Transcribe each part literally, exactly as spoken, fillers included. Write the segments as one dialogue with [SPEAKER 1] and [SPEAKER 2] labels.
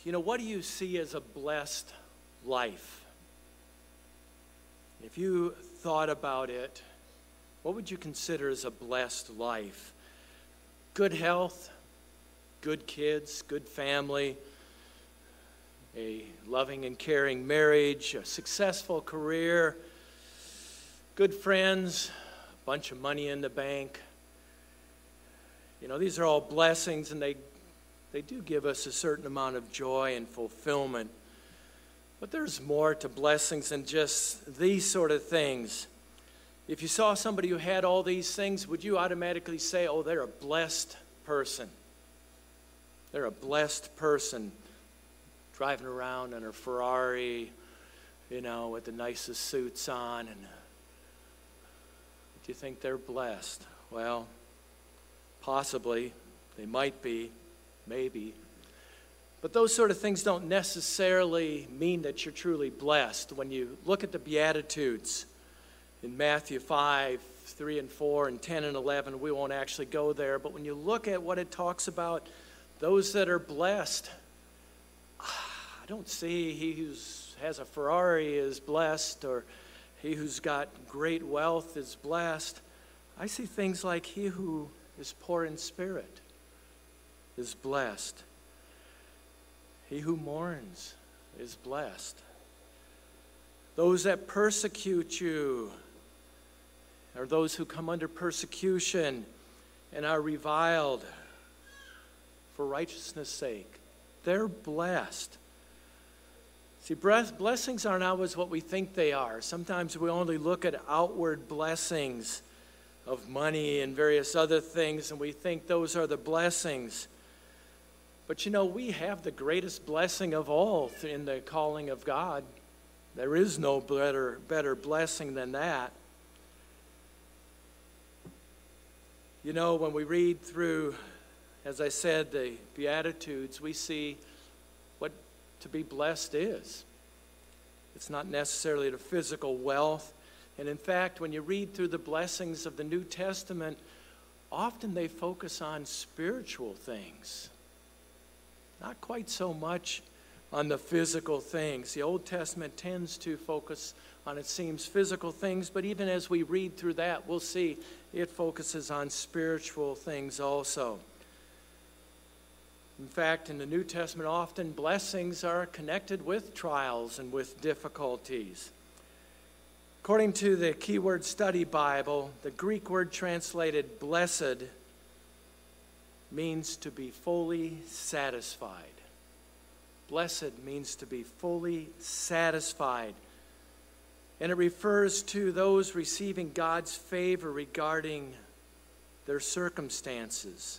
[SPEAKER 1] you know, what do you see as a blessed life? If you thought about it, what would you consider as a blessed life? Good health, good kids, good family, a loving and caring marriage, a successful career, good friends, a bunch of money in the bank. You know, these are all blessings, and they they do give us a certain amount of joy and fulfillment. But there's more to blessings than just these sort of things. If you saw somebody who had all these things, would you automatically say, oh, they're a blessed person? They're a blessed person, driving around in a Ferrari, you know, with the nicest suits on. And do you think they're blessed? Well, possibly. They might be. Maybe. But those sort of things don't necessarily mean that you're truly blessed. When you look at the Beatitudes in Matthew five, three and four, and ten and eleven, we won't actually go there. But when you look at what it talks about, those that are blessed, I don't see he who has a Ferrari is blessed, or he who's got great wealth is blessed. I see things like he who is poor in spirit is blessed. He who mourns is blessed. Those that persecute you, or those who come under persecution and are reviled for righteousness' sake, they're blessed. See, blessings aren't always what we think they are. Sometimes we only look at outward blessings of money and various other things, and we think those are the blessings. But you know, we have the greatest blessing of all in the calling of God. There is no better, better blessing than that. You know, when we read through, as I said, the Beatitudes, we see what to be blessed is. It's not necessarily the physical wealth. And in fact, when you read through the blessings of the New Testament, often they focus on spiritual things. Not quite so much on the physical things. The Old Testament tends to focus on, it seems, physical things, but even as we read through that, we'll see it focuses on spiritual things also. In fact, in the New Testament, often blessings are connected with trials and with difficulties. According to the Keyword Study Bible, the Greek word translated blessed means to be fully satisfied. Blessed means to be fully satisfied. And it refers to those receiving God's favor regarding their circumstances.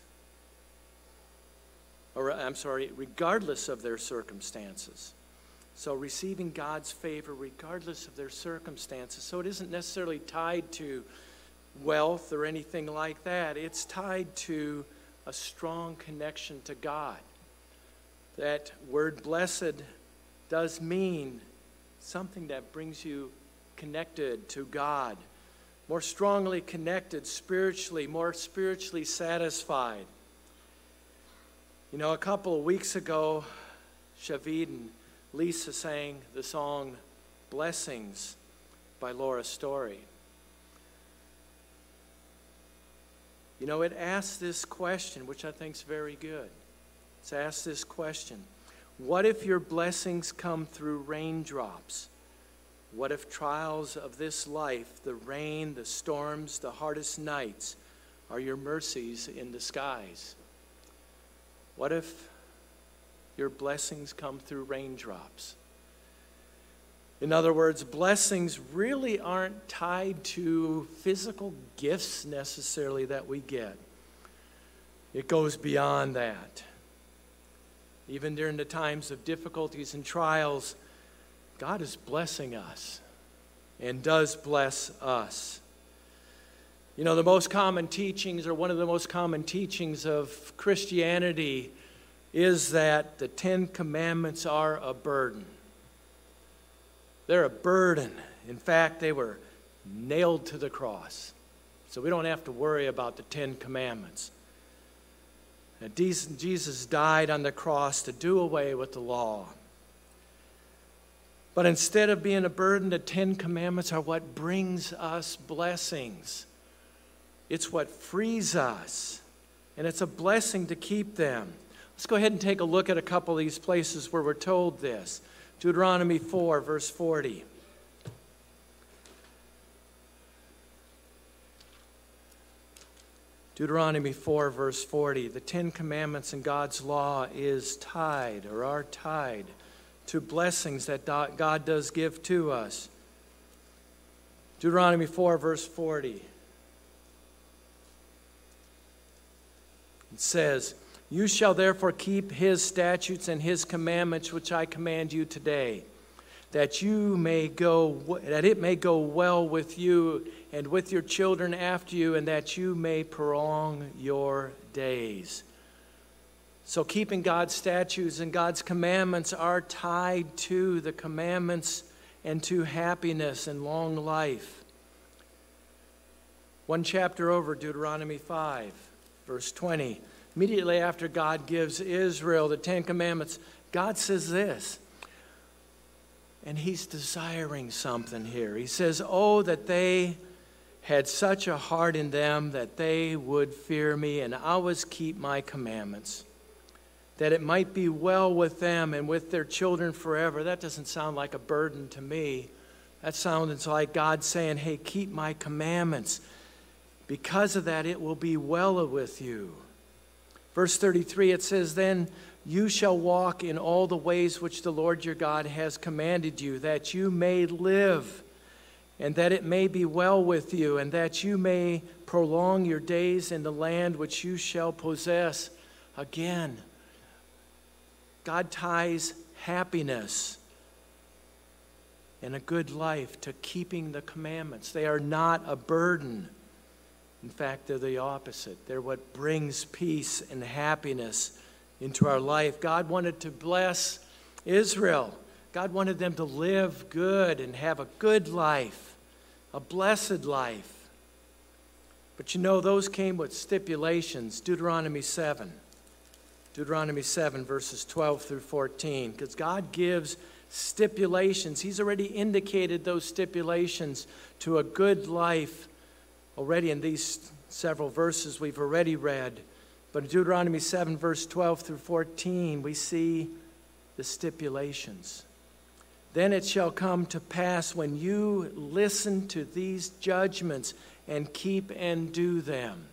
[SPEAKER 1] Or, I'm sorry, regardless of their circumstances. So receiving God's favor regardless of their circumstances. So it isn't necessarily tied to wealth or anything like that. It's tied to a strong connection to God. That word blessed does mean something that brings you connected to God, more strongly connected spiritually, more spiritually satisfied. You know, a couple of weeks ago, Shavid and Lisa sang the song Blessings by Laura Story. You know, it asks this question, which I think is very good. It's asked this question: what if your blessings come through raindrops? What if trials of this life, the rain, the storms, the hardest nights, are your mercies in the skies? What if your blessings come through raindrops? In other words, blessings really aren't tied to physical gifts necessarily that we get. It goes beyond that. Even during the times of difficulties and trials, God is blessing us and does bless us. You know, the most common teachings, or one of the most common teachings of Christianity, is that the Ten Commandments are a burden. They're a burden. In fact, they were nailed to the cross. So we don't have to worry about the Ten Commandments. That Jesus died on the cross to do away with the law. But instead of being a burden, the Ten Commandments are what brings us blessings. It's what frees us. And it's a blessing to keep them. Let's go ahead and take a look at a couple of these places where we're told this. Deuteronomy four, verse forty. Deuteronomy four, verse forty. The Ten Commandments in God's law is tied, or are tied, to blessings that God does give to us. Deuteronomy four, verse forty. It says, "You shall therefore keep his statutes and his commandments which I command you today, that you may go that it may go well with you and with your children after you, and that you may prolong your days." So keeping God's statutes and God's commandments are tied to the commandments and to happiness and long life. One chapter over, Deuteronomy five, verse twenty. Immediately after God gives Israel the Ten Commandments, God says this, and he's desiring something here. He says, "Oh, that they had such a heart in them that they would fear me and always keep my commandments, that it might be well with them and with their children forever." That doesn't sound like a burden to me. That sounds like God saying, hey, keep my commandments. Because of that, it will be well with you. Verse thirty-three, it says, "Then you shall walk in all the ways which the Lord your God has commanded you, that you may live, and that it may be well with you, and that you may prolong your days in the land which you shall possess." Again, God ties happiness and a good life to keeping the commandments. They are not a burden. In fact, they're the opposite. They're what brings peace and happiness into our life. God wanted to bless Israel. God wanted them to live good and have a good life, a blessed life. But you know, those came with stipulations. Deuteronomy seven. Deuteronomy seven, verses twelve through fourteen. Because God gives stipulations. He's already indicated those stipulations to a good life already in these several verses we've already read. But in Deuteronomy seven, verse twelve through fourteen, we see the stipulations. "Then it shall come to pass when you listen to these judgments and keep and do them."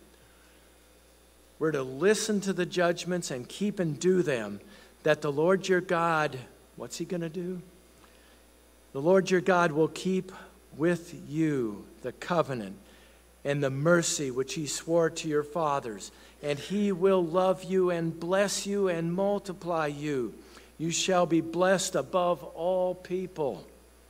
[SPEAKER 1] We're to listen to the judgments and keep and do them, that the Lord your God, what's he going to do? The Lord your God will keep with you the covenant and the mercy which he swore to your fathers, and he will love you and bless you and multiply you. You shall be blessed above all people.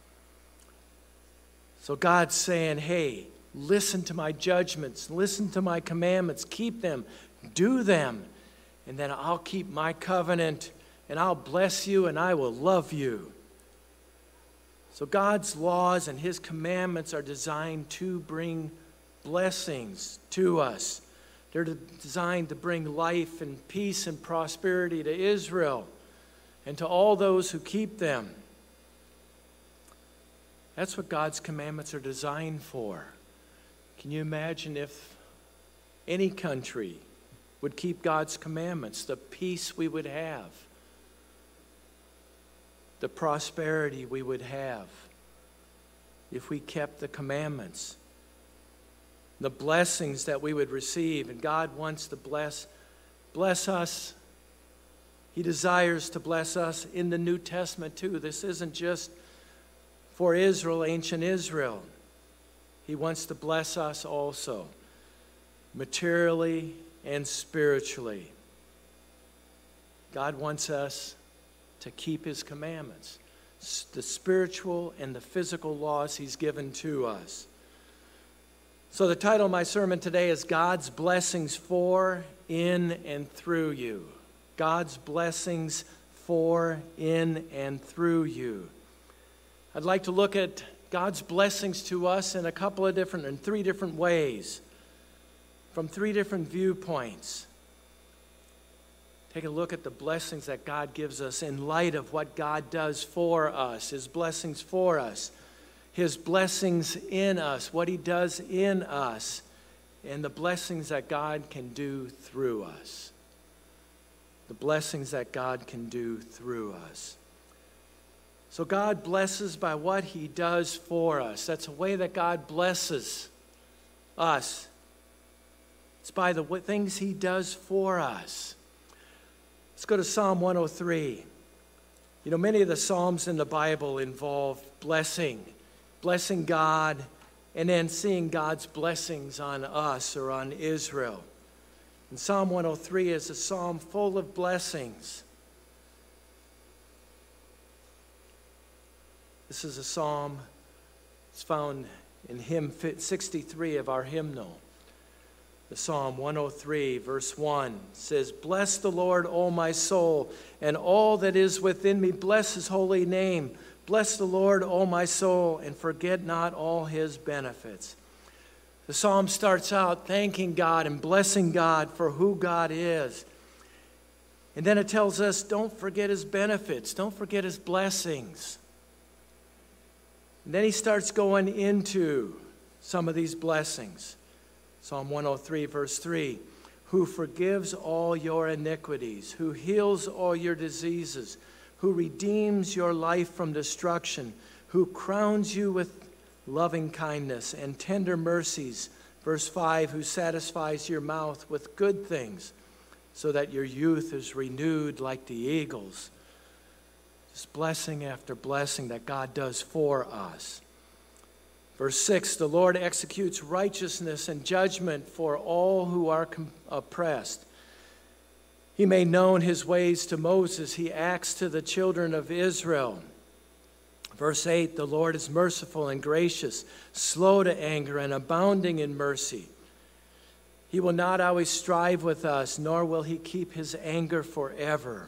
[SPEAKER 1] So God's saying, hey, listen to my judgments, listen to my commandments, keep them, do them, and then I'll keep my covenant, and I'll bless you, and I will love you. So God's laws and his commandments are designed to bring blessings to us. They're designed to bring life and peace and prosperity to Israel and to all those who keep them. That's what God's commandments are designed for. Can you imagine if any country would keep God's commandments, the peace we would have, the prosperity we would have if we kept the commandments, the blessings that we would receive. And God wants to bless, bless us. He desires to bless us in the New Testament too. This isn't just for Israel, ancient Israel. He wants to bless us also, materially and spiritually. God wants us to keep his commandments, the spiritual and the physical laws he's given to us. So the title of my sermon today is God's Blessings for, in, and through you. God's blessings for, in, and through you. I'd like to look at God's blessings to us in a couple of different, in three different ways, from three different viewpoints. Take a look at the blessings that God gives us in light of what God does for us, his blessings for us, his blessings in us, what he does in us, and the blessings that God can do through us. The blessings that God can do through us. So God blesses by what he does for us. That's a way that God blesses us. It's by the things he does for us. Let's go to Psalm one oh three. You know, many of the Psalms in the Bible involve blessing, blessing God, and then seeing God's blessings on us or on Israel. And Psalm one oh three is a psalm full of blessings. This is a psalm that's found in hymn sixty-three of our hymnal. The Psalm one oh three, verse one says, "Bless the Lord, O my soul, and all that is within me. Bless his holy name. Bless the Lord, O my soul, and forget not all his benefits." The psalm starts out thanking God and blessing God for who God is. And then it tells us, don't forget his benefits. Don't forget his blessings. And then he starts going into some of these blessings. Psalm one oh three, verse three, "Who forgives all your iniquities, who heals all your diseases, who redeems your life from destruction, who crowns you with loving kindness and tender mercies." Verse five, "Who satisfies your mouth with good things, so that your youth is renewed like the eagles." Just blessing after blessing that God does for us. Verse six, "The Lord executes righteousness and judgment for all who are com- oppressed. He made known his ways to Moses. He acts to the children of Israel." Verse eight, "The Lord is merciful and gracious, slow to anger and abounding in mercy. He will not always strive with us, nor will he keep his anger forever.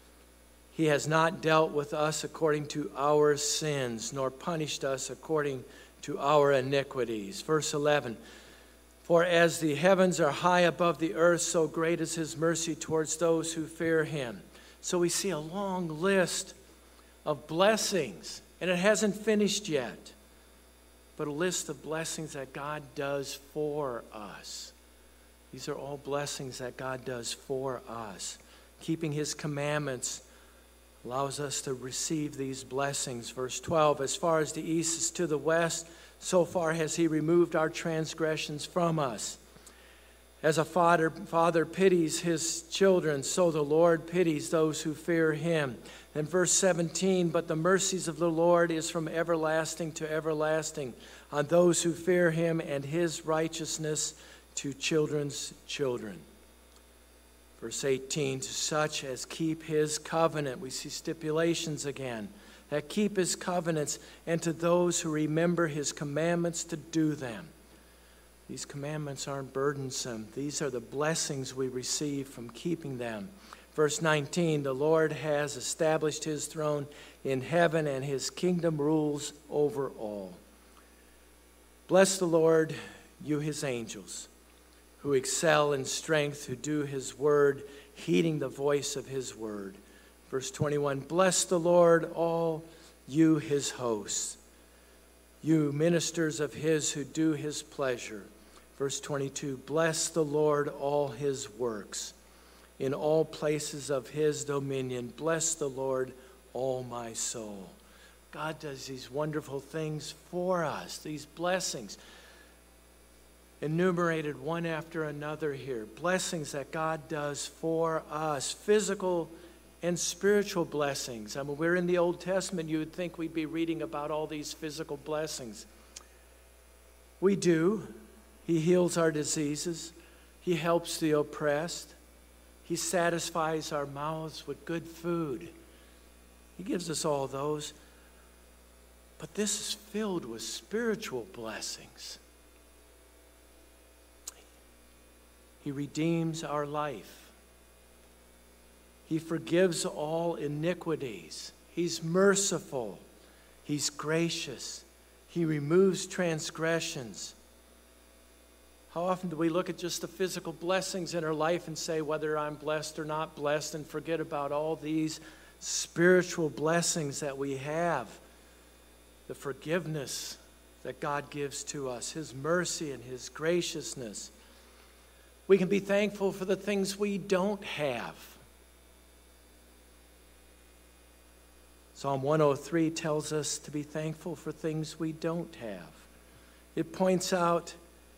[SPEAKER 1] He has not dealt with us according to our sins, nor punished us according to our iniquities." Verse eleven, "For as the heavens are high above the earth, so great is his mercy towards those who fear him." So we see a long list of blessings, and it hasn't finished yet, but a list of blessings that God does for us. These are all blessings that God does for us. Keeping his commandments allows us to receive these blessings. Verse twelve, "As far as the east is to the west, so far has he removed our transgressions from us. As a father, father pities his children, so the Lord pities those who fear him." And verse seventeen, "But the mercies of the Lord is from everlasting to everlasting on those who fear him, and his righteousness to children's children." Verse eighteen, "To such as keep his covenant." We see stipulations again. "That keep his covenants, and to those who remember his commandments to do them." These commandments aren't burdensome. These are the blessings we receive from keeping them. Verse nineteen, "The Lord has established his throne in heaven, and his kingdom rules over all." Bless the Lord, you his angels, who excel in strength, who do his word, heeding the voice of his word. Verse twenty-one, "Bless the Lord, all you his hosts, you ministers of his who do his pleasure." Verse twenty-two, "Bless the Lord, all his works, in all places of his dominion. Bless the Lord, all my soul." God does these wonderful things for us, these blessings, enumerated one after another here. Blessings that God does for us, physical and spiritual blessings. I mean, we're in the Old Testament. You would think we'd be reading about all these physical blessings. We do. He heals our diseases. He helps the oppressed. He satisfies our mouths with good food. He gives us all those. But this is filled with spiritual blessings. He redeems our life. He forgives all iniquities. He's merciful. He's gracious. He removes transgressions. How often do we look at just the physical blessings in our life and say whether I'm blessed or not blessed, and forget about all these spiritual blessings that we have? The forgiveness that God gives to us, His mercy and His graciousness. We can be thankful for the things we don't have. Psalm one oh three tells us to be thankful for things we don't have. It points out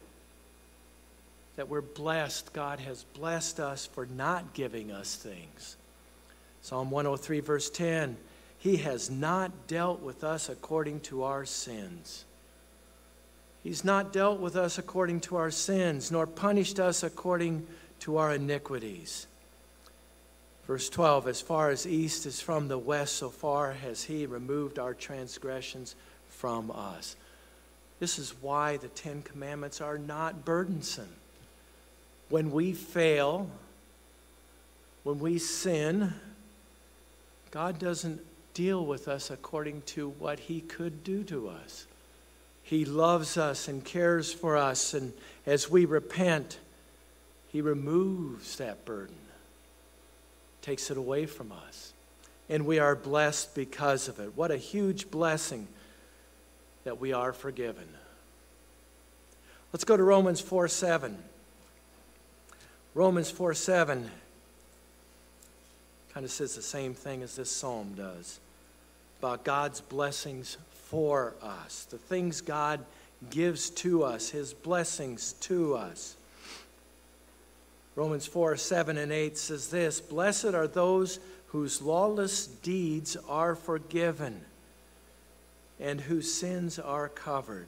[SPEAKER 1] that we're blessed. God has blessed us for not giving us things. Psalm one oh three, verse ten, He has not dealt with us according to our sins. He's not dealt with us according to our sins, nor punished us according to our iniquities. Verse twelve, as far as east is from the west, so far has He removed our transgressions from us. This is why the Ten Commandments are not burdensome. When we fail, when we sin, God doesn't deal with us according to what He could do to us. He loves us and cares for us, and as we repent, He removes that burden, takes it away from us, and we are blessed because of it. What a huge blessing that we are forgiven. Let's go to Romans four seven. Romans four seven kind of says the same thing as this psalm does about God's blessings for us, the things God gives to us, His blessings to us. Romans four seven and eight says this, Blessed are those whose lawless deeds are forgiven and whose sins are covered.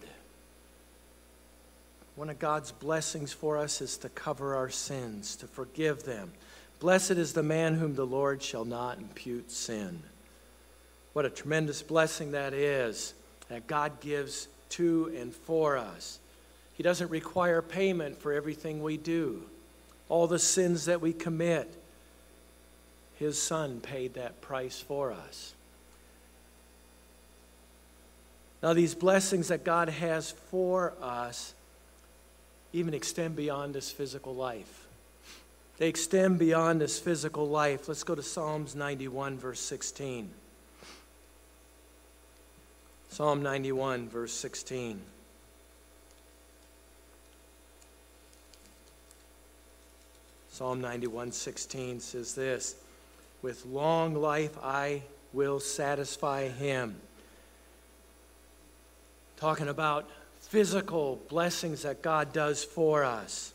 [SPEAKER 1] One of God's blessings for us is to cover our sins, to forgive them. Blessed is the man whom the Lord shall not impute sin. What a tremendous blessing that is, that God gives to and for us. He doesn't require payment for everything we do. All the sins that we commit, His Son paid that price for us. Now, these blessings that God has for us even extend beyond this physical life. They extend beyond this physical life. Let's go to Psalms ninety-one, verse sixteen. Psalm ninety-one, verse sixteen. Psalm ninety-one, sixteen says this, With long life I will satisfy him. Talking about physical blessings that God does for us.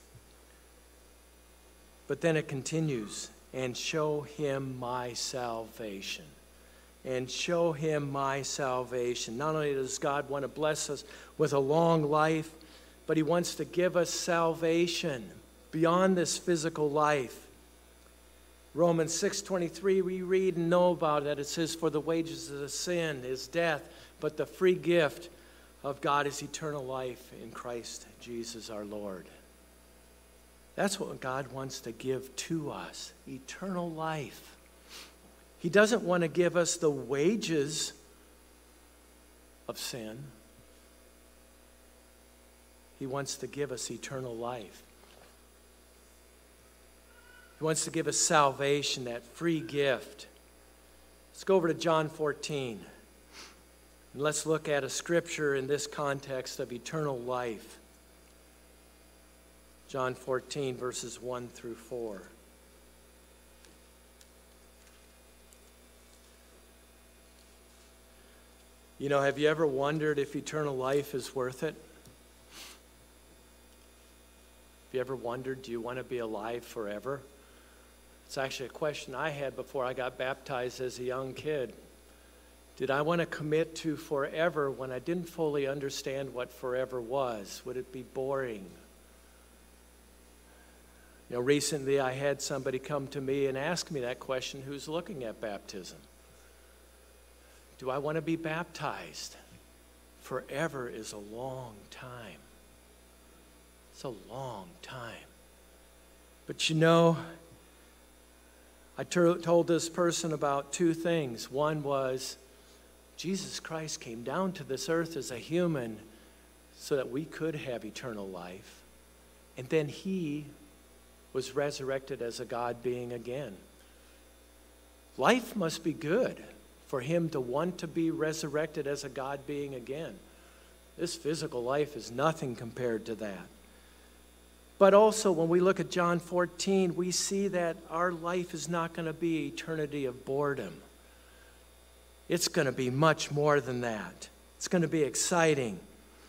[SPEAKER 1] But then it continues, and show him my salvation. And show him my salvation. Not only does God want to bless us with a long life, but He wants to give us salvation beyond this physical life. Romans six twenty-three, we read and know about it. It says, For the wages of the sin is death, but the free gift of God is eternal life in Christ Jesus our Lord. That's what God wants to give to us, eternal life. He doesn't want to give us the wages of sin. He wants to give us eternal life. He wants to give us salvation, that free gift. Let's go over to John fourteen. And let's look at a scripture in this context of eternal life. John fourteen, verses one through four. You know, have you ever wondered if eternal life is worth it? Have you ever wondered, do you want to be alive forever? It's actually a question I had before I got baptized as a young kid. Did I want to commit to forever when I didn't fully understand what forever was? Would it be boring? You know, recently I had somebody come to me and ask me that question who's looking at baptism. Do I want to be baptized? Forever is a long time. It's a long time. But you know, I ter- told this person about two things. One was, Jesus Christ came down to this earth as a human so that we could have eternal life. and then he was resurrected as a God being again. Life must be good for him to want to be resurrected as a God being again. This physical life is nothing compared to that. But also, when we look at John fourteen, we see that our life is not going to be eternity of boredom. It's going to be much more than that. It's going to be exciting.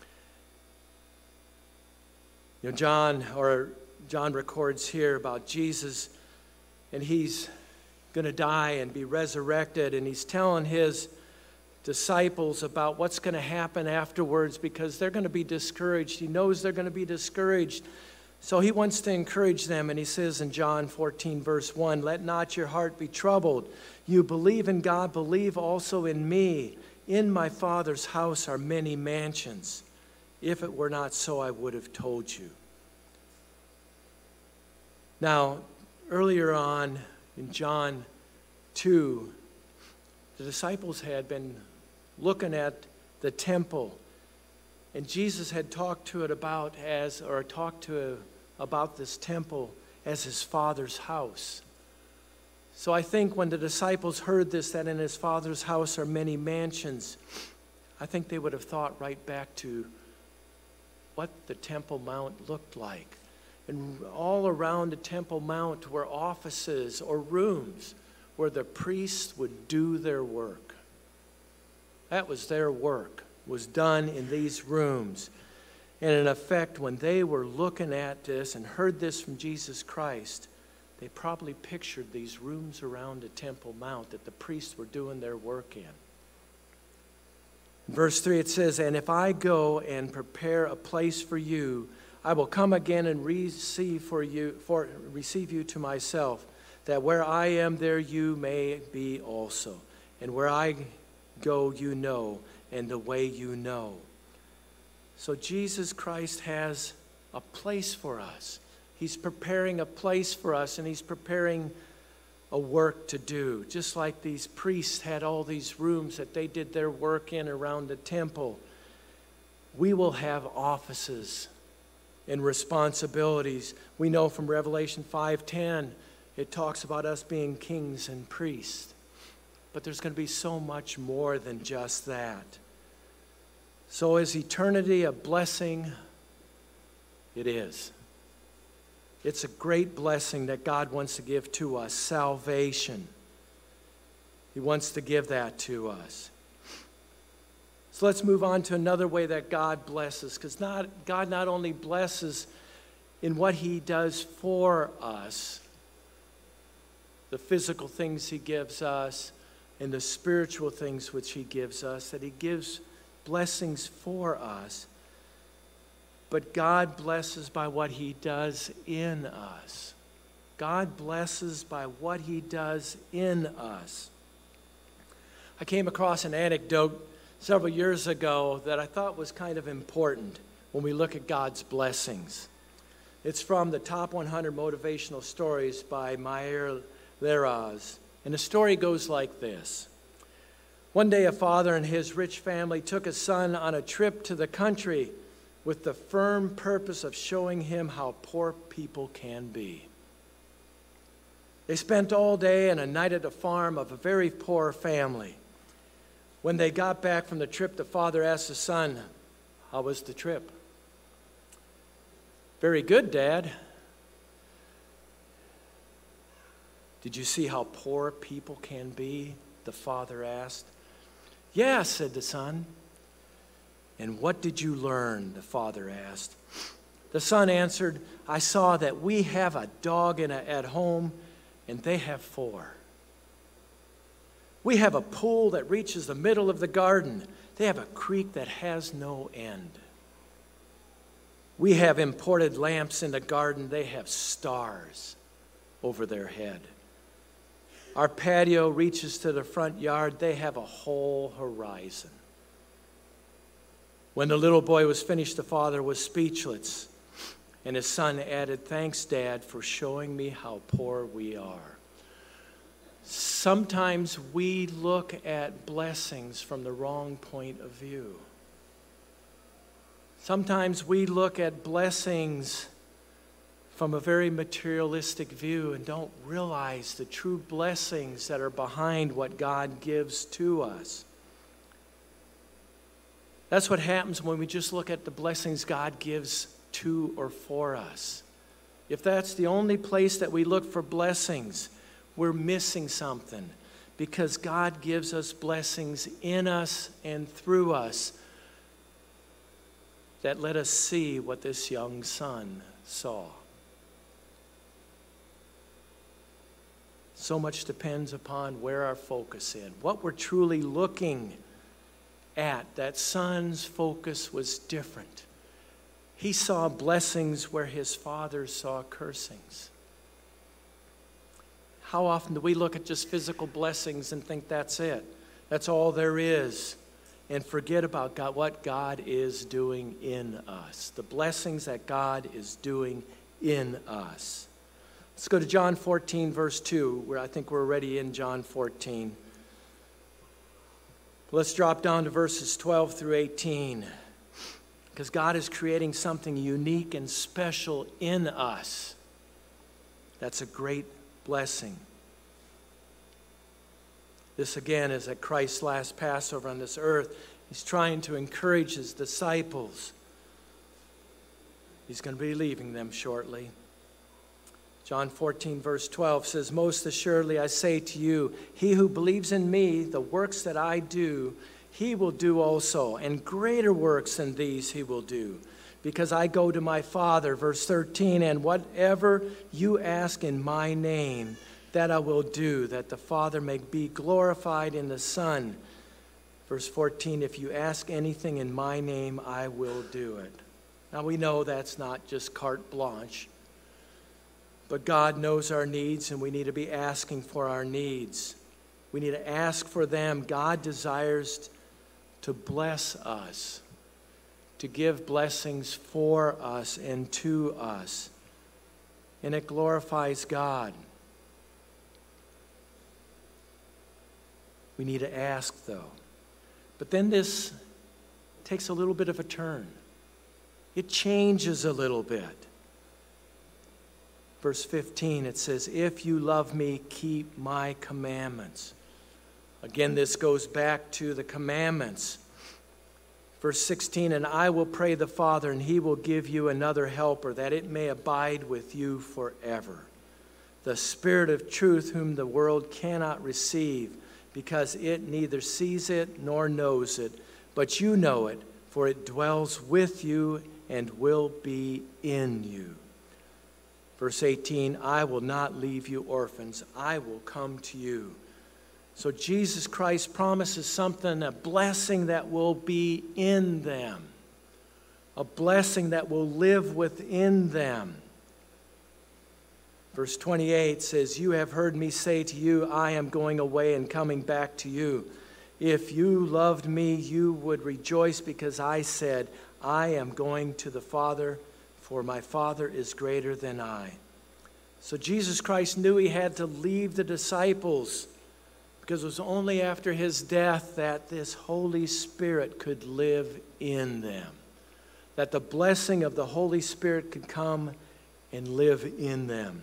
[SPEAKER 1] You know, John, or John records here about Jesus, and he's going to die and be resurrected, and he's telling his disciples about what's going to happen afterwards because they're going to be discouraged. He knows they're going to be discouraged. So he wants to encourage them, and he says in John fourteen, verse one, "Let not your heart be troubled. You believe in God, believe also in me. In my Father's house are many mansions. If it were not so, I would have told you." Now, earlier on in John two, the disciples had been looking at the temple, and Jesus had talked to it about as, or talked to about this temple as his Father's house. So I think when the disciples heard this, that in his Father's house are many mansions, I think they would have thought right back to what the Temple Mount looked like. And all around the Temple Mount were offices or rooms where the priests would do their work. That was their work, was done in these rooms. And in effect, when they were looking at this and heard this from Jesus Christ, they probably pictured these rooms around the Temple Mount that the priests were doing their work in. In verse three it says, "And if I go and prepare a place for you, I will come again and receive for you for receive you to myself, that where I am, there you may be also. And where I go, you know, and the way you know." So Jesus Christ has a place for us. He's preparing a place for us, and he's preparing a work to do. Just like these priests had all these rooms that they did their work in around the temple, we will have offices and responsibilities. We know from Revelation five ten, it talks about us being kings and priests. But there's going to be so much more than just that. So is eternity a blessing? It is. It's a great blessing that God wants to give to us, salvation. He wants to give that to us. So let's move on to another way that God blesses, because not, God not only blesses in what he does for us, the physical things he gives us, and the spiritual things which he gives us, that he gives blessings for us, but God blesses by what he does in us. God blesses by what he does in us. I came across an anecdote several years ago that I thought was kind of important when we look at God's blessings. It's from the Top one hundred Motivational Stories by Meir Laraz. And the story goes like this. One day, a father and his rich family took a son on a trip to the country with the firm purpose of showing him how poor people can be. They spent all day and a night at a farm of a very poor family. When they got back from the trip, the father asked the son, "How was the trip?" "Very good, Dad." "Did you see how poor people can be?" the father asked. "Yeah," said the son. "And what did you learn?" the father asked. The son answered, "I saw that we have a dog in a, at home, and they have four. We have a pool that reaches the middle of the garden. They have a creek that has no end. We have imported lamps in the garden. They have stars over their head. Our patio reaches to the front yard. They have a whole horizon." When the little boy was finished, the father was speechless, and his son added, "Thanks, Dad, for showing me how poor we are." Sometimes we look at blessings from the wrong point of view. Sometimes we look at blessings from a very materialistic view and don't realize the true blessings that are behind what God gives to us. That's what happens when we just look at the blessings God gives to or for us. If that's the only place that we look for blessings, we're missing something, because God gives us blessings in us and through us that let us see what this young son saw. So much depends upon where our focus is, what we're truly looking at. That son's focus was different. He saw blessings where his father saw cursings. How often do we look at just physical blessings and think that's it? That's all there is. And forget about God, what God is doing in us. The blessings that God is doing in us. Let's go to John fourteen, verse two, where I think we're already in John fourteen. Let's drop down to verses twelve through eighteen. Because God is creating something unique and special in us. That's a great blessing. This again is at Christ's last Passover on this earth. He's trying to encourage his disciples. He's going to be leaving them shortly. John fourteen, verse twelve says, "Most assuredly I say to you, he who believes in me, the works that I do, he will do also, and greater works than these he will do, because I go to my Father." Verse thirteen, "And whatever you ask in my name, that I will do, that the Father may be glorified in the Son." Verse fourteen, "If you ask anything in my name, I will do it." Now we know that's not just carte blanche, but God knows our needs, and we need to be asking for our needs. We need to ask for them. God desires to bless us, to give blessings for us and to us. And it glorifies God. We need to ask, though. But then this takes a little bit of a turn. It changes a little bit. Verse fifteen, it says, "If you love me, keep my commandments." Again, this goes back to the commandments. Verse sixteen, "And I will pray the Father, and he will give you another helper, that it may abide with you forever. The Spirit of truth, whom the world cannot receive, because it neither sees it nor knows it. But you know it, for it dwells with you and will be in you." Verse eighteen, "I will not leave you orphans. I will come to you." So Jesus Christ promises something, a blessing that will be in them, a blessing that will live within them. Verse twenty-eight says, "You have heard me say to you, I am going away and coming back to you. If you loved me, you would rejoice, because I said, I am going to the Father, for my Father is greater than I." So Jesus Christ knew he had to leave the disciples, because it was only after his death that this Holy Spirit could live in them, that the blessing of the Holy Spirit could come and live in them.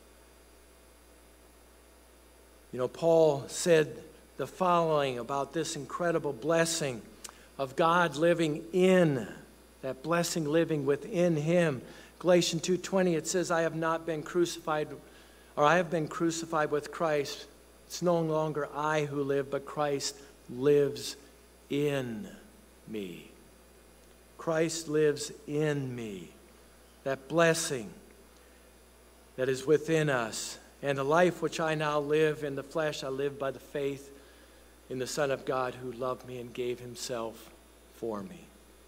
[SPEAKER 1] You know, Paul said the following about this incredible blessing of God living in, that blessing living within him. Galatians two twenty, it says, "I have not been crucified, or I have been crucified with Christ. It's no longer I who live, but Christ lives in me." Christ lives in me. That blessing that is within us. "And the life which I now live in the flesh, I live by the faith in the Son of God, who loved me and gave himself for me."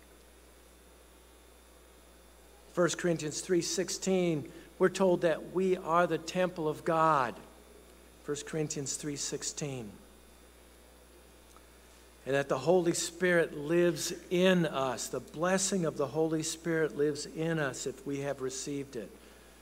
[SPEAKER 1] First Corinthians three sixteen, we're told that we are the temple of God. First Corinthians three sixteen. And that the Holy Spirit lives in us. The blessing of the Holy Spirit lives in us if we have received it.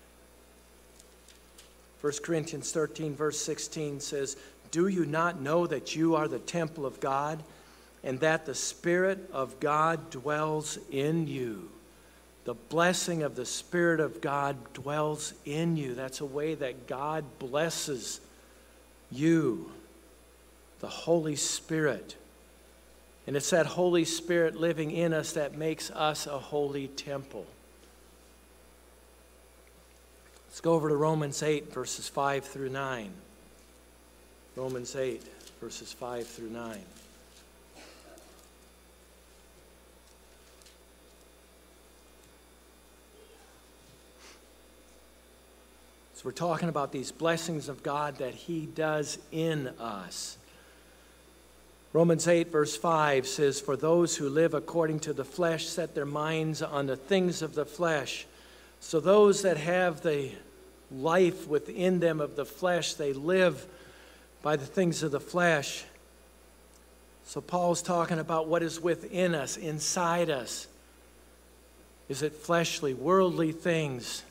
[SPEAKER 1] First Corinthians thirteen, verse sixteen says, "Do you not know that you are the temple of God, and that the Spirit of God dwells in you?" The blessing of the Spirit of God dwells in you. That's a way that God blesses you, the Holy Spirit. And it's that Holy Spirit living in us that makes us a holy temple. Let's go over to Romans eight, verses five through nine. Romans eight, verses five through nine. So we're talking about these blessings of God that He does in us. Romans eight, verse five says, "For those who live according to the flesh set their minds on the things of the flesh. So those that have the life within them of the flesh, they live by the things of the flesh." So Paul's talking about what is within us, inside us. Is it fleshly, worldly things?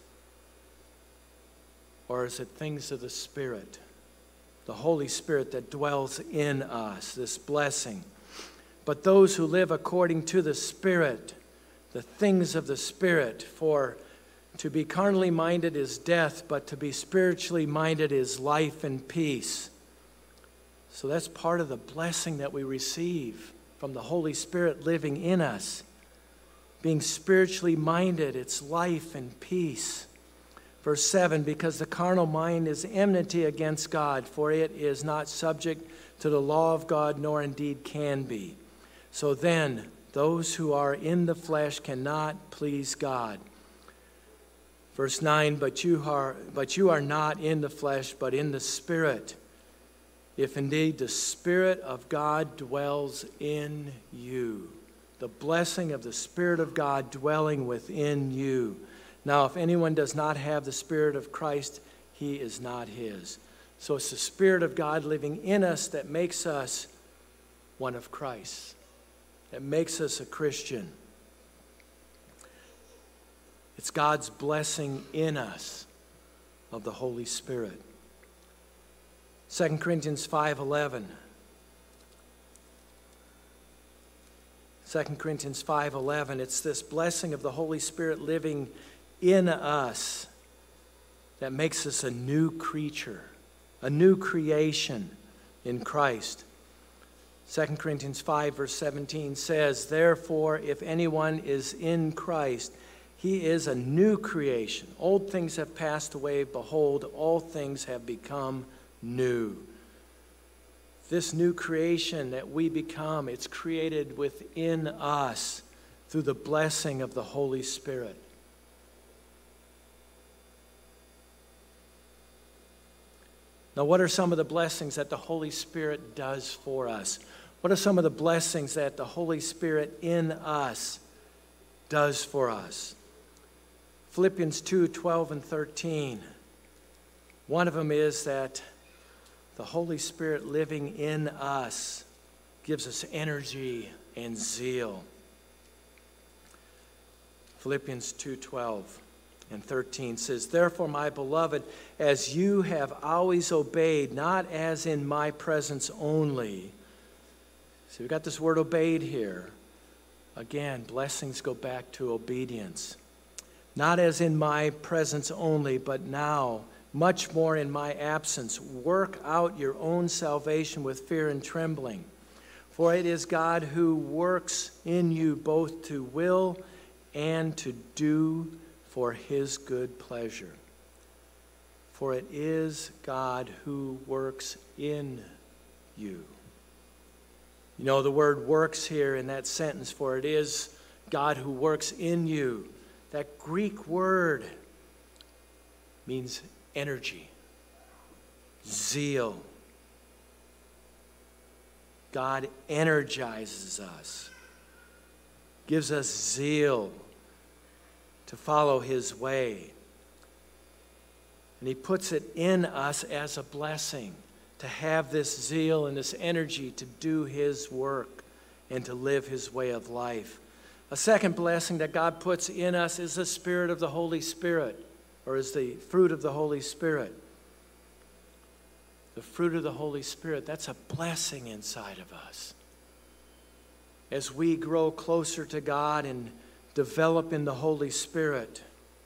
[SPEAKER 1] Or is it things of the Spirit? The Holy Spirit that dwells in us, this blessing. But those who live according to the Spirit, the things of the Spirit, for to be carnally minded is death, but to be spiritually minded is life and peace. So that's part of the blessing that we receive from the Holy Spirit living in us. Being spiritually minded, it's life and peace. Verse seven, "Because the carnal mind is enmity against God, for it is not subject to the law of God, nor indeed can be. So then, those who are in the flesh cannot please God." Verse nine, but you are, but you are not in the flesh, but in the Spirit, if indeed the Spirit of God dwells in you. The blessing of the Spirit of God dwelling within you. Now, if anyone does not have the Spirit of Christ, he is not his. So it's the Spirit of God living in us that makes us one of Christ, that makes us a Christian. It's God's blessing in us of the Holy Spirit. Second Corinthians five eleven. Second Corinthians five eleven. It's this blessing of the Holy Spirit living in us that makes us a new creature, a new creation in Christ. Second Corinthians five verse seventeen says, "Therefore, if anyone is in Christ, he is a new creation. Old things have passed away. Behold, all things have become new." This new creation that we become, it's created within us through the blessing of the Holy Spirit. Now, what are some of the blessings that the Holy Spirit does for us? What are some of the blessings that the Holy Spirit in us does for us? Philippians two twelve and thirteen. One of them is that the Holy Spirit living in us gives us energy and zeal. Philippians two twelve and thirteen says, "Therefore, my beloved, as you have always obeyed, not as in my presence only." So we've got this word obeyed here. Again, blessings go back to obedience. "Not as in my presence only, but now, much more in my absence, work out your own salvation with fear and trembling. For it is God who works in you both to will and to do for his good pleasure." For it is God who works in you. You know, the word works here in that sentence, for it is God who works in you. That Greek word means energy, zeal. God energizes us, gives us zeal to follow his way. And he puts it in us as a blessing to have this zeal and this energy to do his work and to live his way of life. A second blessing that God puts in us is the Spirit of the Holy Spirit, or is the fruit of the Holy Spirit. The fruit of the Holy Spirit, that's a blessing inside of us. As we grow closer to God and develop in the Holy Spirit.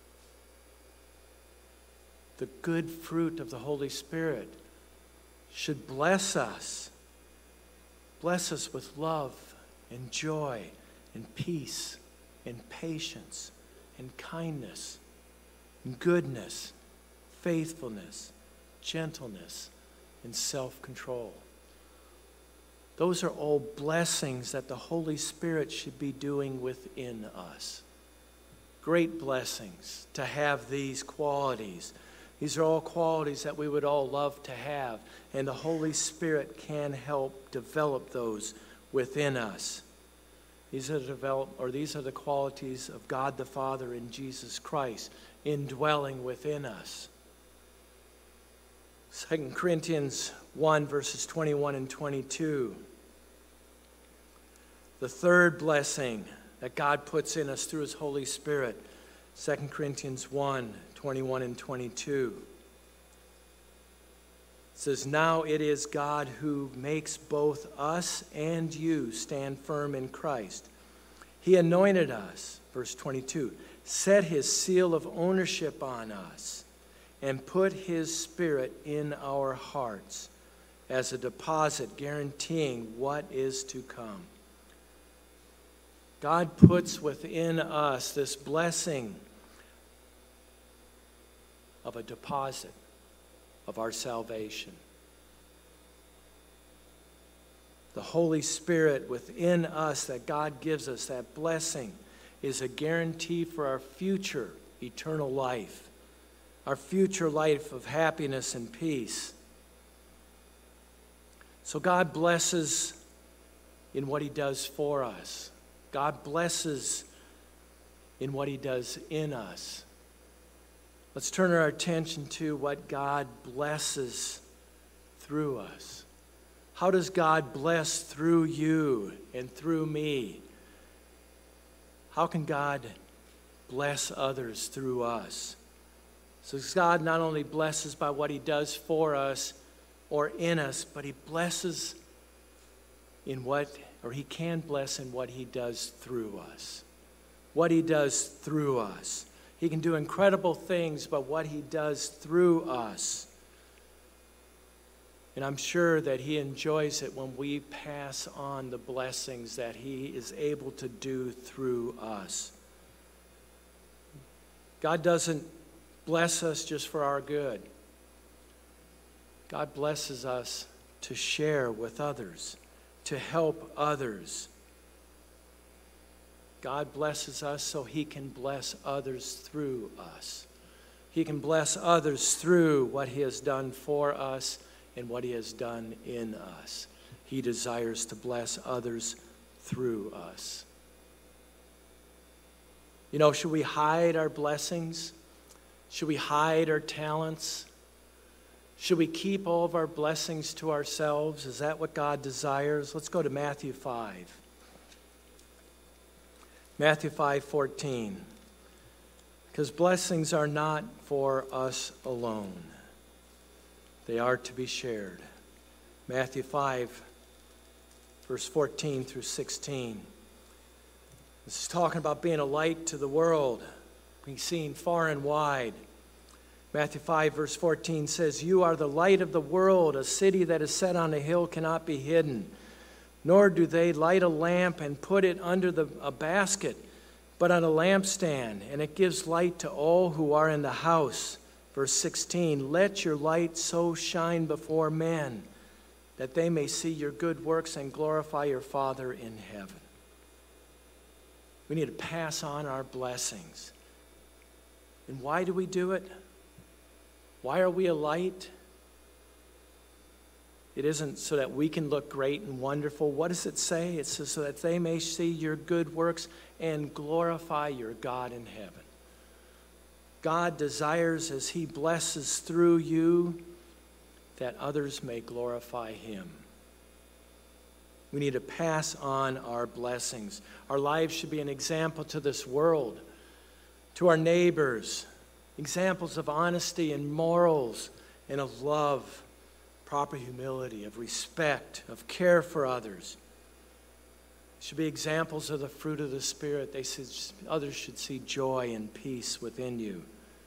[SPEAKER 1] The good fruit of the Holy Spirit should bless us. Bless us with love and joy and peace and patience and kindness and goodness, faithfulness, gentleness, and self-control. Those are all blessings that the Holy Spirit should be doing within us. Great blessings to have these qualities. These are all qualities that we would all love to have, and the Holy Spirit can help develop those within us. These are develop, or these are the qualities of God the Father in Jesus Christ indwelling within us. Second Corinthians one, verses twenty-one and twenty-two. The third blessing that God puts in us through His Holy Spirit. Second Corinthians one, twenty-one and twenty-two. It says, "Now it is God who makes both us and you stand firm in Christ. He anointed us," verse twenty-two, "set His seal of ownership on us, and put His Spirit in our hearts as a deposit guaranteeing what is to come." God puts within us this blessing of a deposit of our salvation. The Holy Spirit within us that God gives us, that blessing, is a guarantee for our future eternal life, our future life of happiness and peace. So God blesses in what He does for us. God blesses in what He does in us. Let's turn our attention to what God blesses through us. How does God bless through you and through me? How can God bless others through us? So God not only blesses by what He does for us or in us, but He blesses in what, or He can bless in what He does through us. What He does through us. He can do incredible things by what He does through us. And I'm sure that He enjoys it when we pass on the blessings that He is able to do through us. God doesn't bless us just for our good. God blesses us to share with others, to help others. God blesses us so He can bless others through us. He can bless others through what He has done for us and what He has done in us. He desires to bless others through us. You know, should we hide our blessings? Should we hide our talents? Should we keep all of our blessings to ourselves? Is that what God desires? Let's go to Matthew five. Matthew five fourteen. Because blessings are not for us alone. They are to be shared. Matthew five, verse fourteen through sixteen. This is talking about being a light to the world, being seen far and wide. Matthew five, verse fourteen says, "You are the light of the world. A city that is set on a hill cannot be hidden. Nor do they light a lamp and put it under the, a basket, but on a lampstand, and it gives light to all who are in the house." Verse sixteen, "Let your light so shine before men that they may see your good works and glorify your Father in heaven." We need to pass on our blessings. And why do we do it? Why are we a light? It isn't so that we can look great and wonderful. What does it say? It says so that they may see your good works and glorify your God in heaven. God desires, as He blesses through you, that others may glorify Him. We need to pass on our blessings. Our lives should be an example to this world, to our neighbors, examples of honesty and morals and of love, proper humility, of respect, of care for others. should be examples of the fruit of the Spirit. They should, others should see joy and peace within you.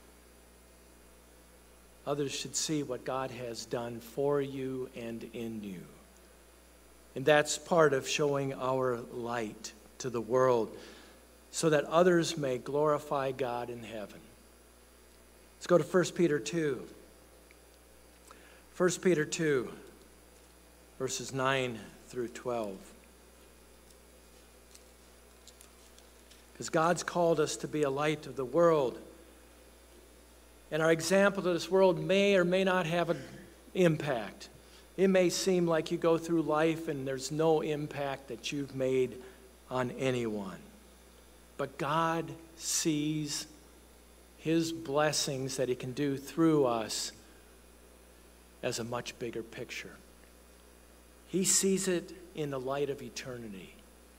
[SPEAKER 1] Others should see what God has done for you and in you. And that's part of showing our light to the world so that others may glorify God in heaven. Let's go to First Peter two. First Peter two, verses nine through twelve. Because God's called us to be a light of the world. And our example to this world may or may not have an impact. It may seem like you go through life and there's no impact that you've made on anyone. But God sees His blessings that He can do through us as a much bigger picture. He sees it in the light of eternity.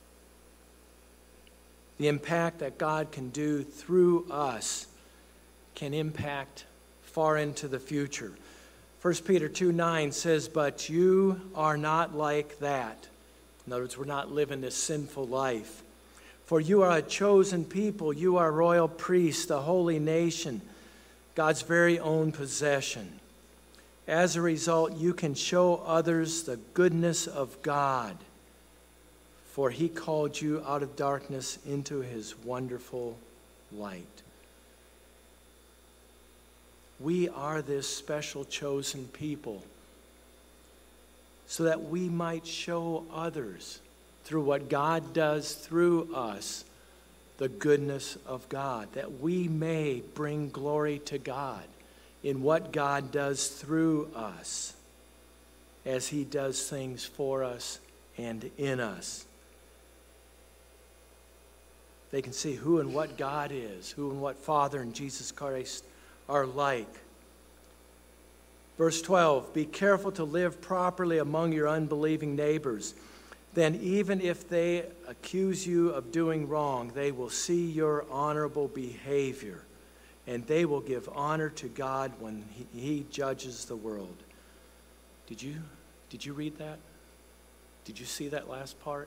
[SPEAKER 1] The impact that God can do through us can impact far into the future. First Peter two nine says, "But you are not like that." In other words, we're not living this sinful life. "For you are a chosen people, you are royal priests, a holy nation, God's very own possession. As a result, you can show others the goodness of God, for He called you out of darkness into His wonderful light." We are this special chosen people so that we might show others through what God does through us the goodness of God, that we may bring glory to God in what God does through us as He does things for us and in us. They can see who and what God is, who and what Father and Jesus Christ are like. Verse twelve, "Be careful to live properly among your unbelieving neighbors. Then even if they accuse you of doing wrong, they will see your honorable behavior, and they will give honor to God when He, he judges the world." Did you, did you read that? Did you see that last part?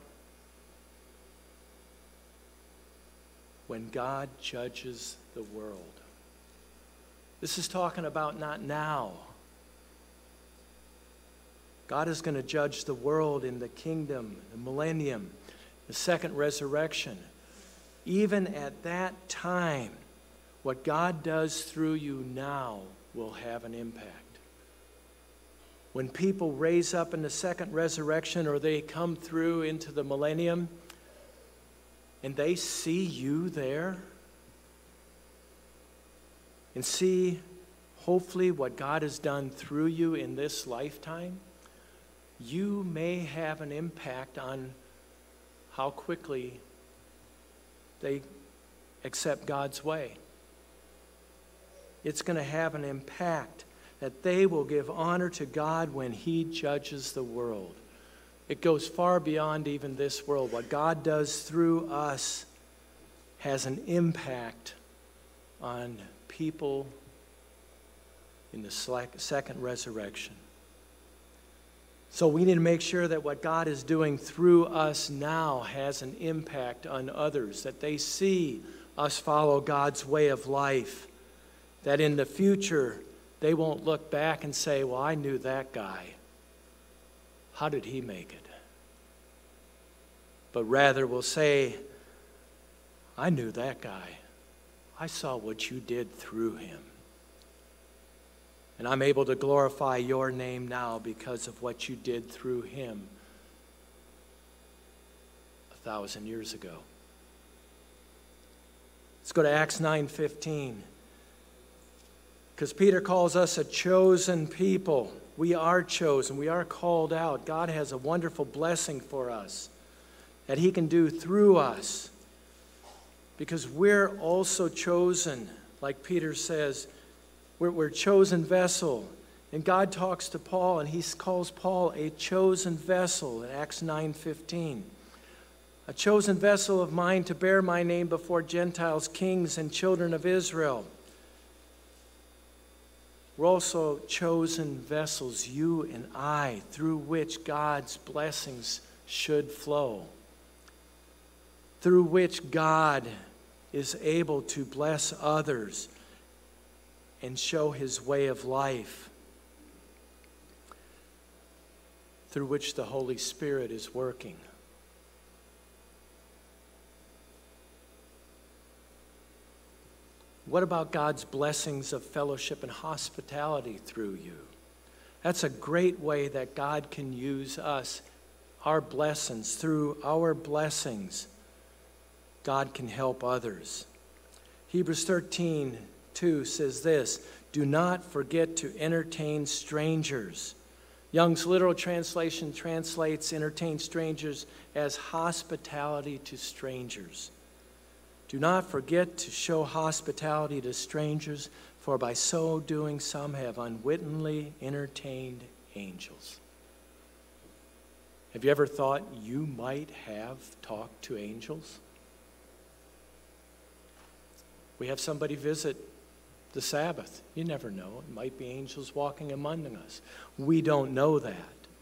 [SPEAKER 1] When God judges the world. This is talking about not now. God is going to judge the world in the kingdom, the millennium, the second resurrection. Even at that time, what God does through you now will have an impact. When people raise up in the second resurrection or they come through into the millennium and they see you there and see hopefully what God has done through you in this lifetime, you may have an impact on how quickly they accept God's way. It's going to have an impact that they will give honor to God when He judges the world. It goes far beyond even this world. What God does through us has an impact on people in the second resurrection. So we need to make sure that what God is doing through us now has an impact on others, that they see us follow God's way of life, that in the future they won't look back and say, "Well, I knew that guy. How did he make it?" But rather will say, "I knew that guy. I saw what you did through him. And I'm able to glorify your name now because of what you did through him a thousand years ago." Let's go to Acts nine fifteen. Because Peter calls us a chosen people. We are chosen. We are called out. God has a wonderful blessing for us that He can do through us. Because we're also chosen, like Peter says, we're, we're a chosen vessel. And God talks to Paul, and He calls Paul a chosen vessel in Acts nine fifteen. "A chosen vessel of mine to bear my name before Gentiles, kings, and children of Israel." We're also chosen vessels, you and I, through which God's blessings should flow. through which God is able to bless others and show his way of life, through which the Holy Spirit is working. What about God's blessings of fellowship and hospitality through you? That's a great way that God can use us, our blessings. Through our blessings, God can help others. Hebrews thirteen two says this, "Do not forget to entertain strangers." Young's literal translation translates entertain strangers as hospitality to strangers. Do not forget to show hospitality to strangers, for by so doing some have unwittingly entertained angels. Have you ever thought you might have talked to angels? We have somebody visit the Sabbath. You never know. It might be angels walking among us. We don't know that.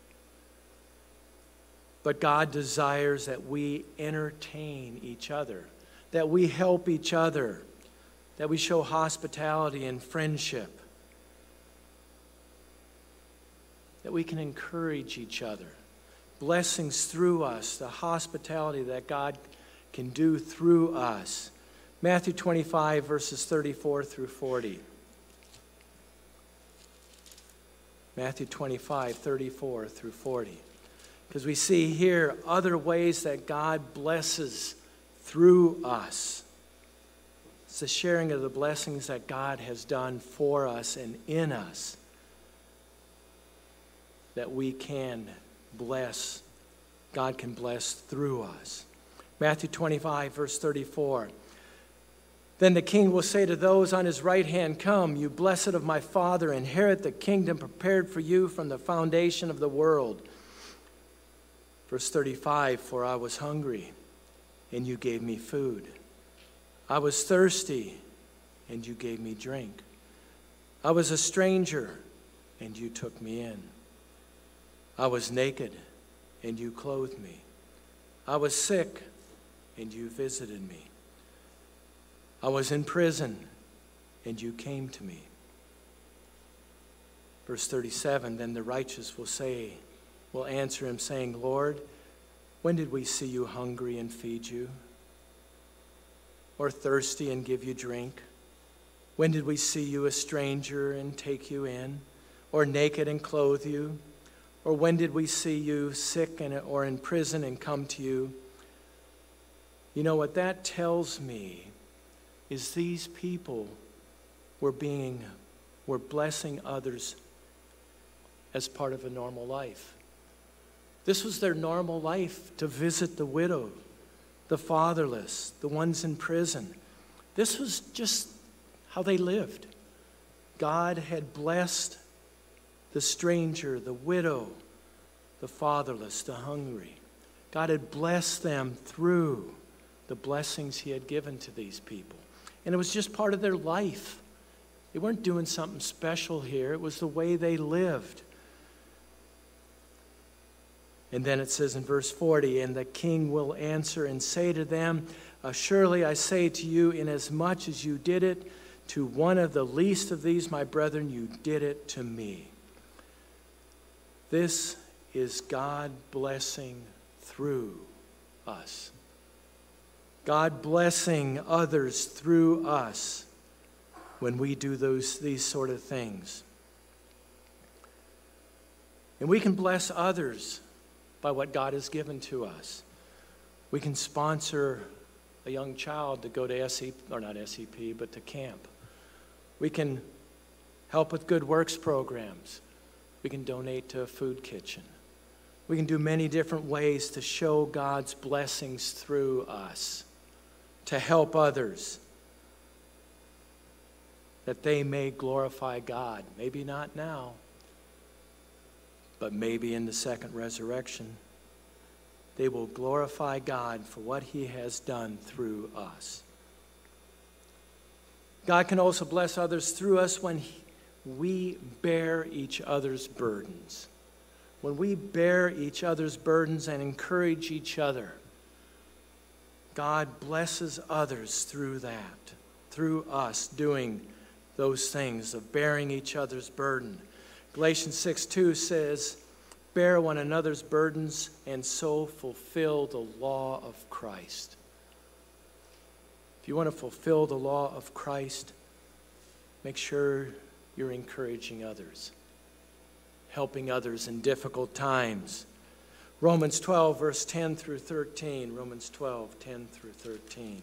[SPEAKER 1] But God desires that we entertain each other, that we help each other, that we show hospitality and friendship, that we can encourage each other. Blessings through us, the hospitality that God can do through us. Matthew twenty-five, verses thirty-four through forty. Matthew twenty-five, thirty-four through forty. Because we see here other ways that God blesses through us. It's the sharing of the blessings that God has done for us and in us that we can bless, God can bless through us. Matthew twenty-five, verse thirty-four. Then the king will say to those on his right hand, "Come, you blessed of my Father, inherit the kingdom prepared for you from the foundation of the world." Verse thirty-five, "For I was hungry, and you gave me food. I was thirsty, and you gave me drink. I was a stranger, and you took me in. I was naked, and you clothed me. I was sick, and you visited me. I was in prison, and you came to me." Verse thirty-seven, "Then the righteous will say, will answer him, saying, Lord, when did we see you hungry and feed you? Or thirsty and give you drink? When did we see you a stranger and take you in? Or naked and clothe you? Or when did we see you sick and, or in prison and come to you?" You know what that tells me is these people were being, were blessing others as part of a normal life. This was their normal life, to visit the widow, the fatherless, the ones in prison. This was just how they lived. God had blessed the stranger, the widow, the fatherless, the hungry. God had blessed them through the blessings he had given to these people. And it was just part of their life. They weren't doing something special here. It was the way they lived. And then it says in verse forty, "And the king will answer and say to them, Surely I say to you, inasmuch as you did it to one of the least of these, my brethren, you did it to me." This is God blessing through us. God blessing others through us when we do those these sort of things. And we can bless others by what God has given to us. We can sponsor a young child to go to S E P, or not S E P, but to camp. We can help with good works programs. We can donate to a food kitchen. We can do many different ways to show God's blessings through us, to help others, that they may glorify God. Maybe not now, but maybe in the second resurrection, they will glorify God for what he has done through us. God can also bless others through us when he, we bear each other's burdens. When we bear each other's burdens and encourage each other, God blesses others through that, through us doing those things of bearing each other's burden. Galatians six two says, bear one another's burdens and so fulfill the law of Christ. If you want to fulfill the law of Christ, make sure you're encouraging others, helping others in difficult times. Romans twelve, verse ten through thirteen. Romans twelve, ten through thirteen.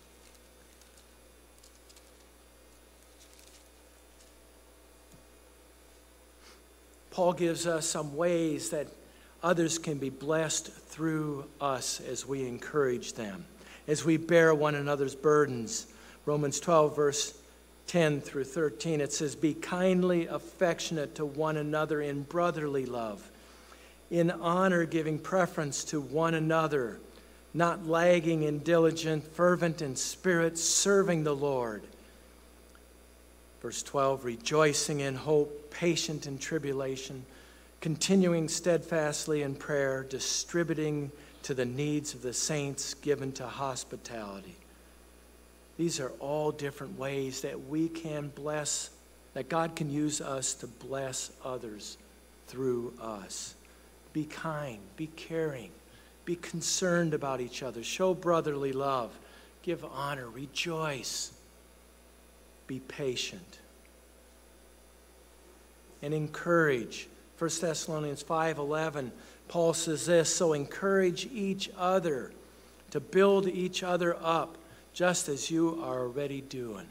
[SPEAKER 1] Paul gives us some ways that others can be blessed through us as we encourage them, as we bear one another's burdens. Romans twelve, verse ten through thirteen, it says, be kindly affectionate to one another in brotherly love, in honor giving preference to one another, not lagging in diligent, fervent in spirit, serving the Lord. Verse twelve, rejoicing in hope, patient in tribulation, continuing steadfastly in prayer, distributing to the needs of the saints, given to hospitality. These are all different ways that we can bless, that God can use us to bless others through us. Be kind, be caring, be concerned about each other, show brotherly love, give honor, rejoice, be patient, and encourage. First Thessalonians five eleven, Paul says this, so encourage each other to build each other up, just as you are already doing.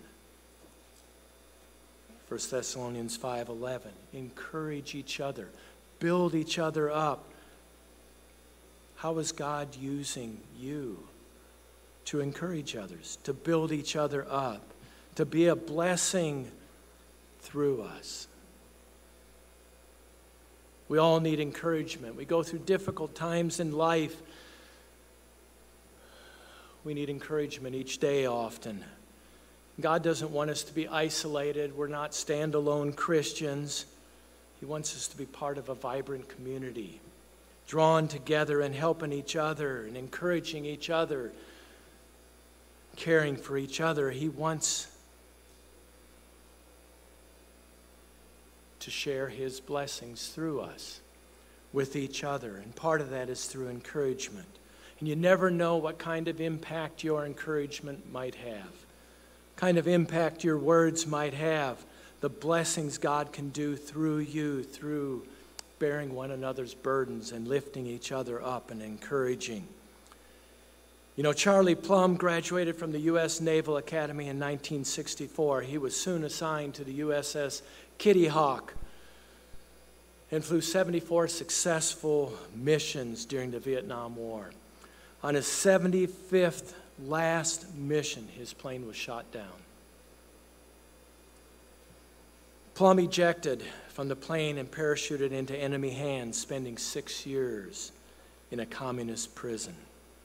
[SPEAKER 1] First Thessalonians five eleven, encourage each other, build each other up. How is God using you to encourage others, to build each other up, to be a blessing through us? We all need encouragement. We go through difficult times in life. We need encouragement each day often. God doesn't want us to be isolated. We're not standalone Christians. He wants us to be part of a vibrant community, drawn together and helping each other and encouraging each other, caring for each other. He wants to share his blessings through us with each other. And part of that is through encouragement. And you never know what kind of impact your encouragement might have, kind of impact your words might have, the blessings God can do through you, through bearing one another's burdens and lifting each other up and encouraging. You know, Charlie Plumb graduated from the U S Naval Academy in nineteen sixty-four. He was soon assigned to the U S S Kitty Hawk and flew seventy-four successful missions during the Vietnam War. On his seventy-fifth last mission, his plane was shot down. Plumb ejected from the plane and parachuted into enemy hands, spending six years in a communist prison.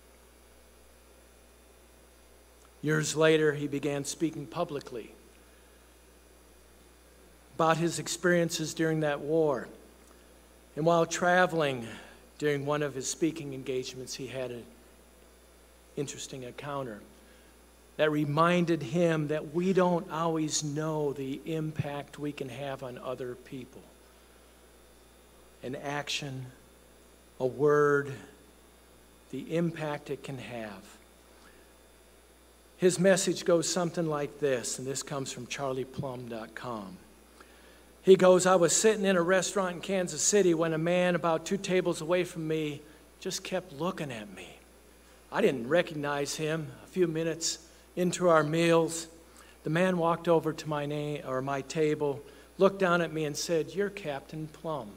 [SPEAKER 1] Years later, he began speaking publicly about his experiences during that war. And while traveling during one of his speaking engagements, he had an interesting encounter that reminded him that we don't always know the impact we can have on other people. An action, a word, the impact it can have. His message goes something like this, and this comes from charlie plumb dot com. He goes, I was sitting in a restaurant in Kansas City when a man about two tables away from me just kept looking at me. I didn't recognize him. A few minutes into our meals, the man walked over to my name or my table, looked down at me and said, "You're Captain Plumb."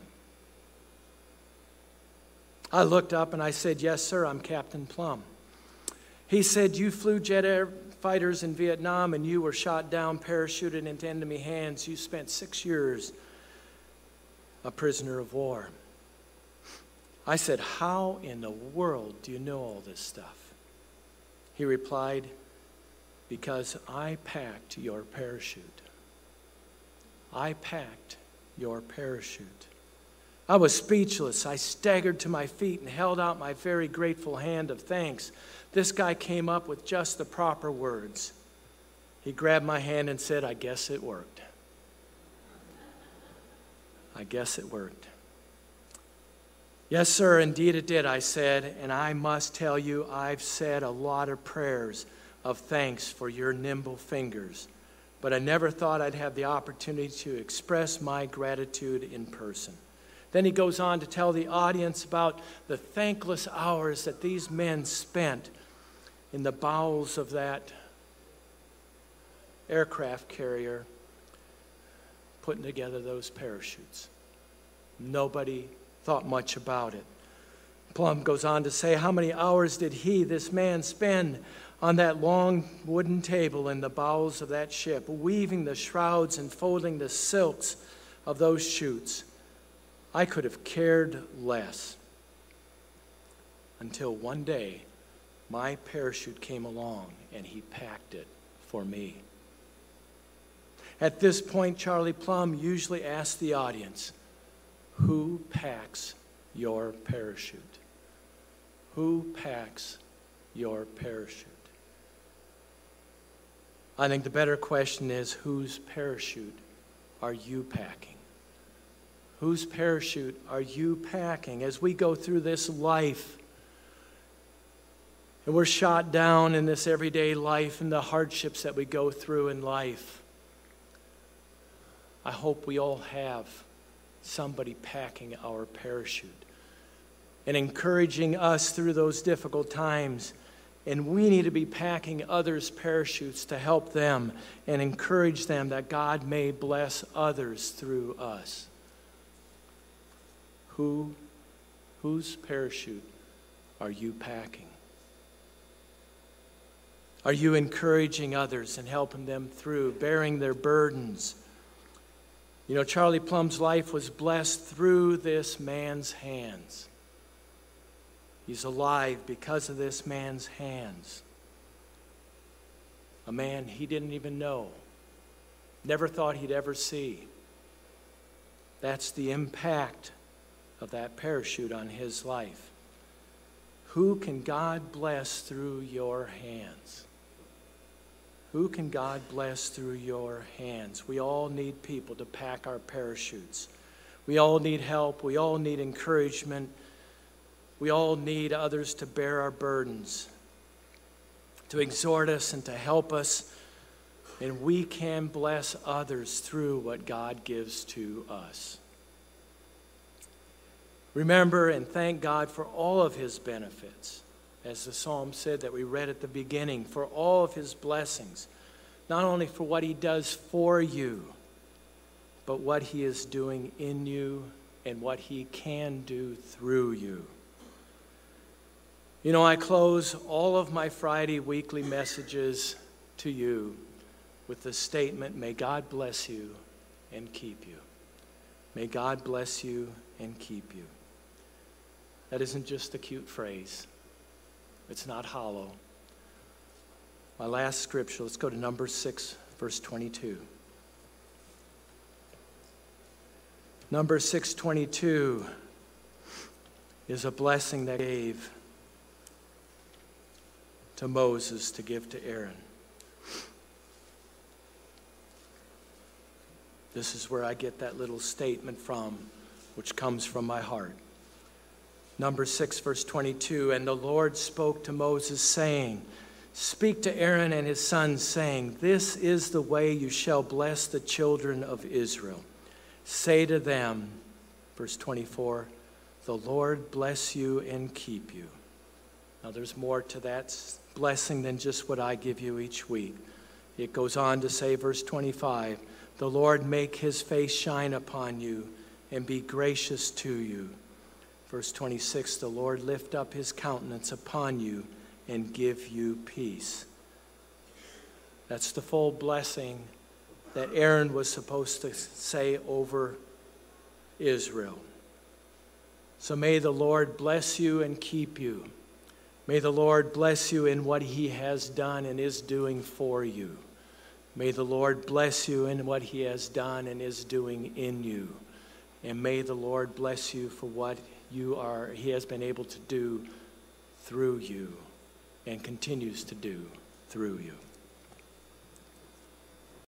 [SPEAKER 1] I looked up and I said, "Yes, sir, I'm Captain Plumb." He said, "You flew jet air fighters in Vietnam and you were shot down, parachuted into enemy hands. You spent six years a prisoner of war." I said, "How in the world do you know all this stuff?" He replied, "Because I packed your parachute. I packed your parachute." I was speechless. I staggered to my feet and held out my very grateful hand of thanks. This guy came up with just the proper words. He grabbed my hand and said, "I guess it worked." I guess it worked. "Yes, sir, indeed it did," I said, "and I must tell you I've said a lot of prayers of thanks for your nimble fingers, but I never thought I'd have the opportunity to express my gratitude in person." Then he goes on to tell the audience about the thankless hours that these men spent in the bowels of that aircraft carrier putting together those parachutes. Nobody thought much about it. Plum goes on to say, how many hours did he, this man, spend on that long wooden table in the bowels of that ship, weaving the shrouds and folding the silks of those chutes? I could have cared less until one day my parachute came along and he packed it for me. At this point, Charlie Plum usually asks the audience, who packs your parachute? Who packs your parachute? I think the better question is, whose parachute are you packing? Whose parachute are you packing as we go through this life? And we're shot down in this everyday life and the hardships that we go through in life. I hope we all have somebody packing our parachute and encouraging us through those difficult times. And we need to be packing others' parachutes to help them and encourage them that God may bless others through us. Who, whose parachute are you packing? Are you encouraging others and helping them through, bearing their burdens? You know, Charlie Plum's life was blessed through this man's hands. He's alive because of this man's hands. A man he didn't even know, never thought he'd ever see. That's the impact of that parachute on his life. Who can God bless through your hands? Who can God bless through your hands? We all need people to pack our parachutes. We all need help. We all need encouragement. We all need others to bear our burdens, to exhort us and to help us. And we can bless others through what God gives to us. Remember and thank God for all of his benefits. As the psalm said that we read at the beginning, for all of his blessings, not only for what he does for you, but what he is doing in you and what he can do through you. You know, I close all of my Friday weekly messages to you with the statement, may God bless you and keep you. May God bless you and keep you. That isn't just a cute phrase. It's not hollow. My last scripture, let's go to Numbers six, verse twenty-two. Numbers six twenty-two is a blessing that gave to Moses to give to Aaron. This is where I get that little statement from, which comes from my heart. Numbers six, verse twenty-two, and the Lord spoke to Moses, saying, speak to Aaron and his sons, saying, this is the way you shall bless the children of Israel. Say to them, verse twenty-four, the Lord bless you and keep you. Now there's more to that blessing than just what I give you each week. It goes on to say, verse twenty-five, the Lord make his face shine upon you and be gracious to you. Verse twenty-six, the Lord lift up his countenance upon you and give you peace. That's the full blessing that Aaron was supposed to say over Israel. So may the Lord bless you and keep you. May the Lord bless you in what he has done and is doing for you. May the Lord bless you in what he has done and is doing in you. And may the Lord bless you for what you are, he has been able to do through you and continues to do through you.